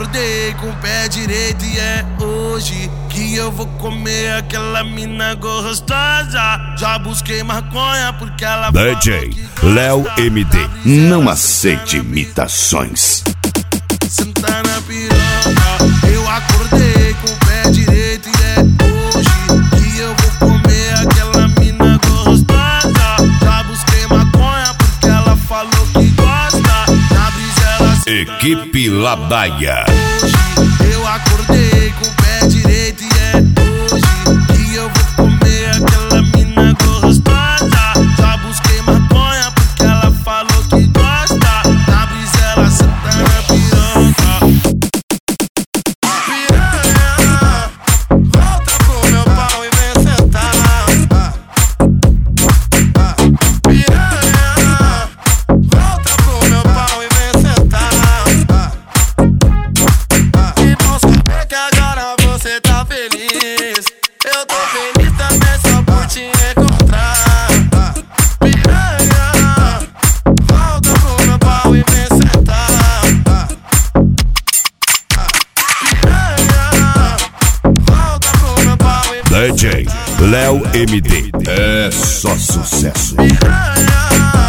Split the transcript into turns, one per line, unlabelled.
acordei com o pé direito e é hoje que eu vou comer aquela mina gostosa. Já busquei maconha porque ela
DJ Léo MD, não aceite imitações.
Sentar na piroca, eu acordei com o pé direito e é hoje que eu vou comer aquela mina gostosa. Já busquei maconha porque ela falou que gosta. Na brisa ela
Equipe Ladaia.
hoje eu acordei com o pé direito e é hoje que eu vou comer aquela mina gostosa. Já busquei maconha porque ela falou que gosta. Na brisa ela senta na piroca. Piranha, volta pro meu pau e vem sentar. Piranha, volta pro meu pau e vem sentar. E não saber que agora você tá feliz. Eu tô feliz também só por te encontrar. Piranha, volta pro meu pau e vem sentar. Piranha, volta pro meu pau e vem
DJ Léo MD, é só sucesso.
piranha.